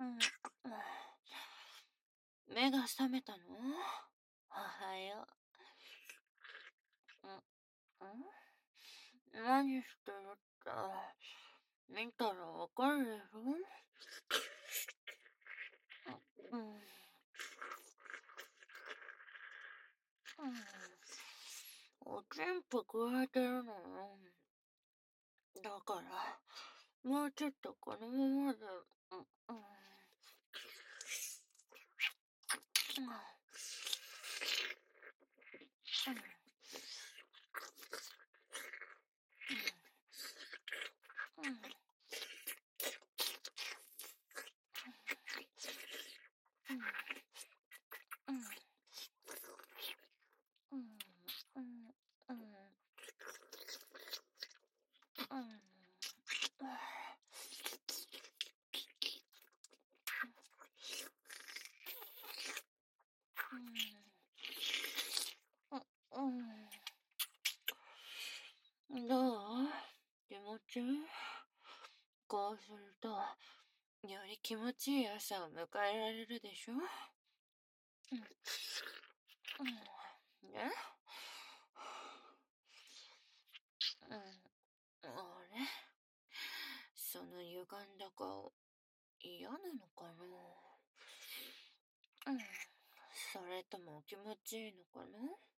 目が覚めたの？おはよう。何してるって、見たらわかるでしょ？おちんぽ加えてるのよ。だから、もうちょっとこのままで、どう？気持ちいい？こうすると、より気持ちいい朝を迎えられるでしょ？ね？あれ？その歪んだ顔、嫌なのかな？それとも気持ちいいのかな？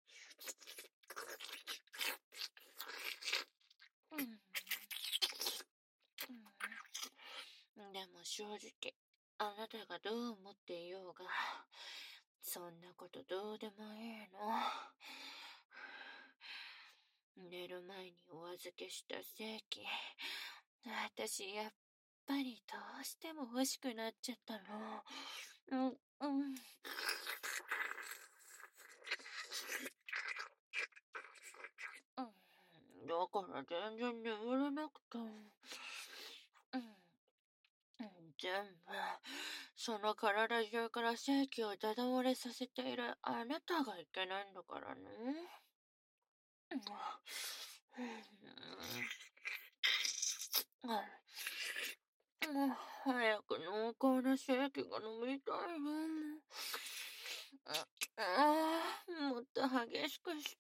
でも正直、あなたがどう思っていようが、そんなことどうでもいいの。寝る前にお預けした正規、私やっぱりどうしても欲しくなっちゃったの。だから全然眠れなくて。全部、その体中から正気をダダ漏れさせているあなたがいけないんだからね。早く濃厚な正気が飲みたいの。もっと激しくした。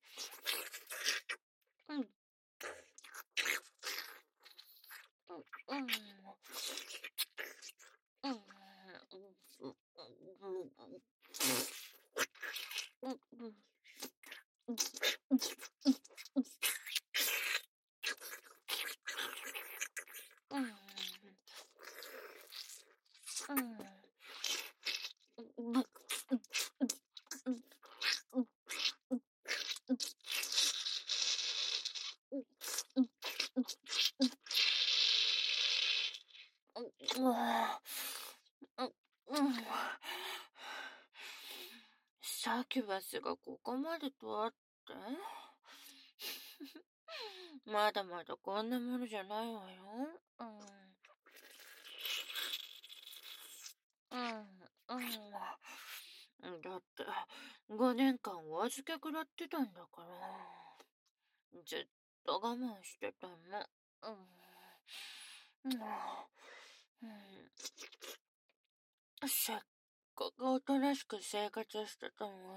サキュバスがここまでとあって？まだまだこんなものじゃないわよ。だって、5年間お預け食らってたんだから。ずっと我慢してたの。せっかくおとなしく生活してたのに。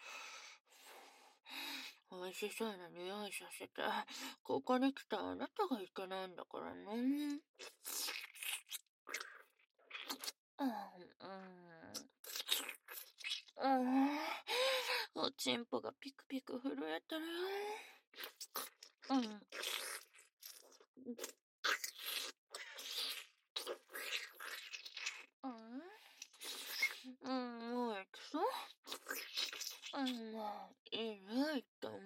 美味しそうな匂いさせて、ここに来たあなたがいけないんだからね。おちんぽがピクピク震えてるよ。もう行くぞ。いいね、言ったの。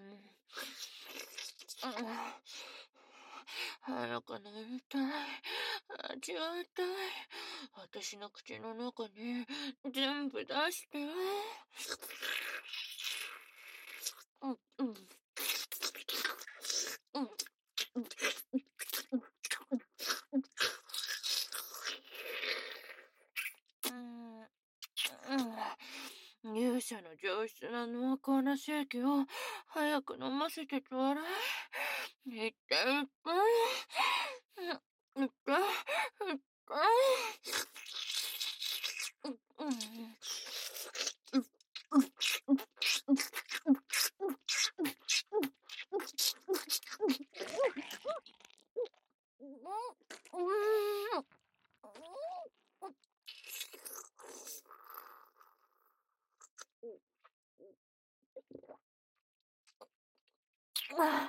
早く飲みたい。味わいたい。私の口の中に全部出してよ。勇者の上質な濃厚な正気を早く飲ませてちょうだい。言って言って。言って言って。 あ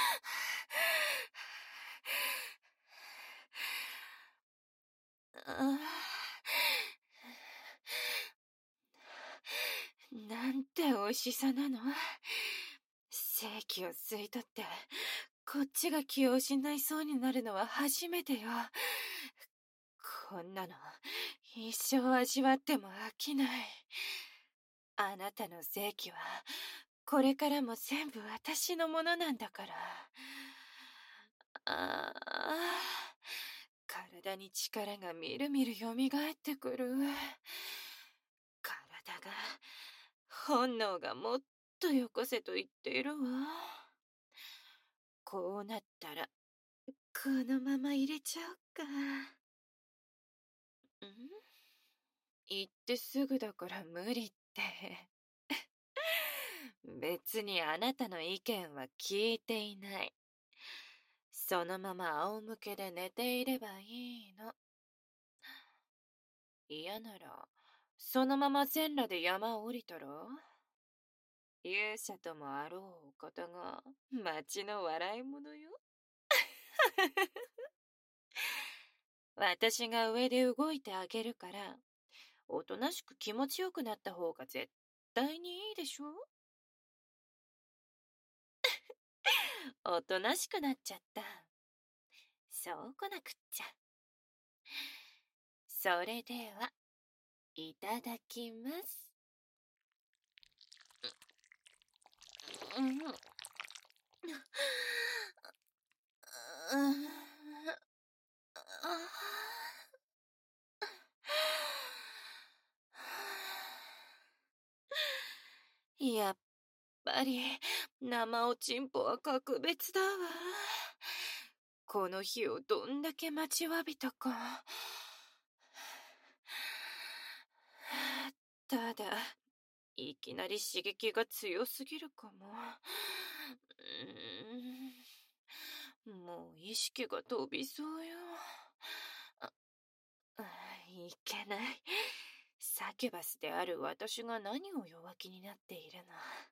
あなんて美味しさなの。正気を吸い取って、こっちが気を失いそうになるのは初めてよ。こんなの、一生味わっても飽きない。あなたの正気は、これからも全部私のものなんだから。ああ、体に力がみるみるよみがえってくる。体が、本能がもっとよこせと言っているわ。こうなったら、このまま入れちゃおっか。行ってすぐだから無理って。別にあなたの意見は聞いていない。そのまま仰向けで寝ていればいいの。嫌なら、そのまま全裸で山を降りたら、勇者ともあろうお方が町の笑い者よ。私が上で動いてあげるから、おとなしく気持ちよくなった方が絶対にいいでしょ。おとなしくなっちゃった。そうこなくっちゃ。それでは、いただきます。うん。やっぱり生おちんぽは格別だわ。この日をどんだけ待ちわびたか。ただ、いきなり刺激が強すぎるかも。もう意識が飛びそうよ。いけない。サキュバスである私が何を弱気になっている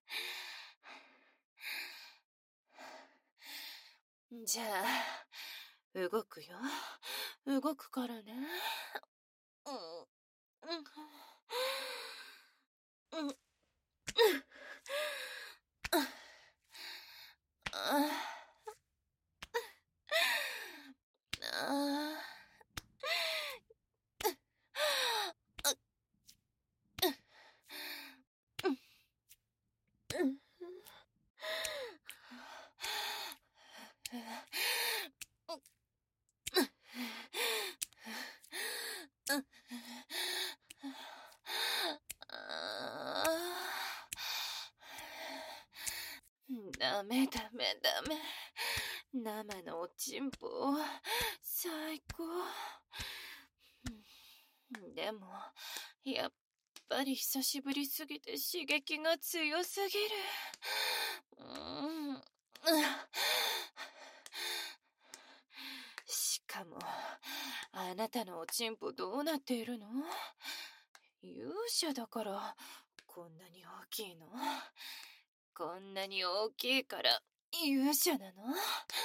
の。じゃあ、動くよ。動くからね。ダメダメダメ。生のおちんぽ、最高。でも、やっぱり久しぶりすぎて刺激が強すぎる。しかも、あなたのおちんぽどうなっているの？勇者だから、こんなに大きいの？こんなに大きいから、勇者なの？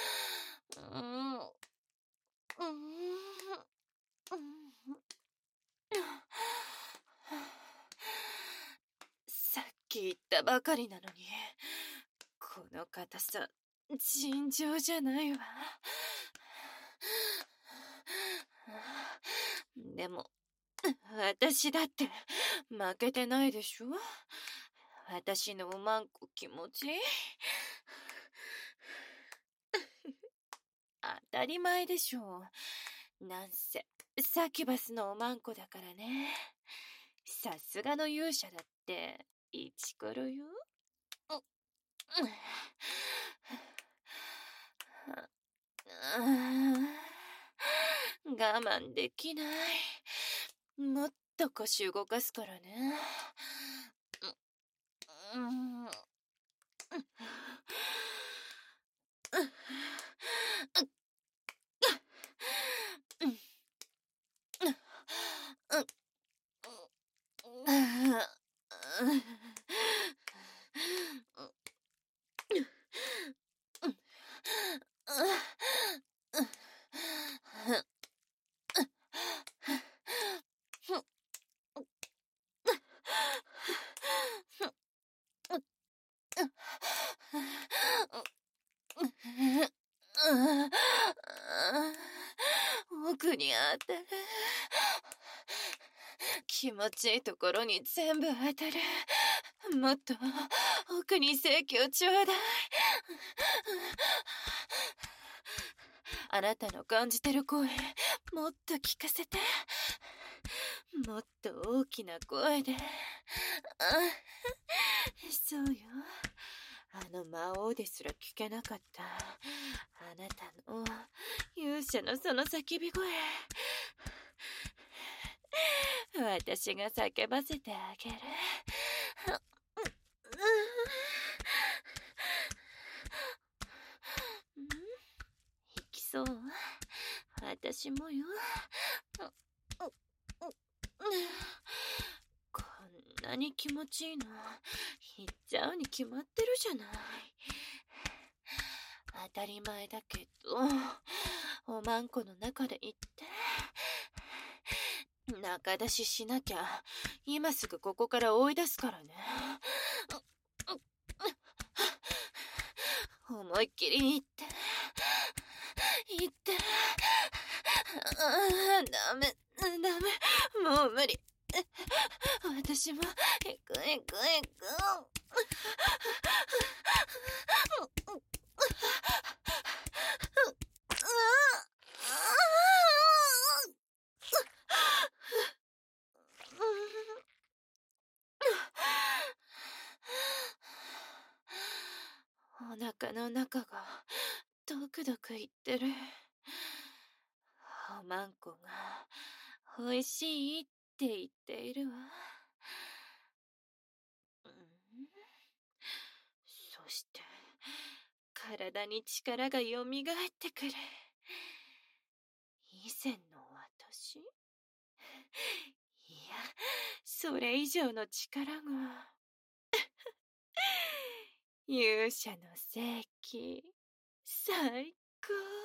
さっき言ったばかりなのに、この硬さ、尋常じゃないわ。でも、私だって負けてないでしょ。私のおまんこ気持ちいい。当たり前でしょう。なんせ、サキュバスのおまんこだからね。さすがの勇者だって、イチコロよ。我慢できない。もっと腰動かすからね。 気持ちいいところに全部当たる。もっと奥に生気をちょうだい。あなたの感じてる声、もっと聞かせて。もっと大きな声で。そうよ。あの魔王ですら聞けなかったあなたの勇者のその叫び声、私が叫ばせてあげる。行きそう？私もよ。こんなに気持ちいいの行っちゃうに決まってるじゃない。当たり前だけど、おまんこの中で言って。仲出ししなきゃ、今すぐここから追い出すからね。思いっきり言って。言って。ダメ、もう無理。私も、行く。お腹の中がドクドクいってる。おまんこが美味しいって言っているわ。そして体に力がよみがえってくる。以前の私？いや、それ以上の力が。勇者の聖騎、最高。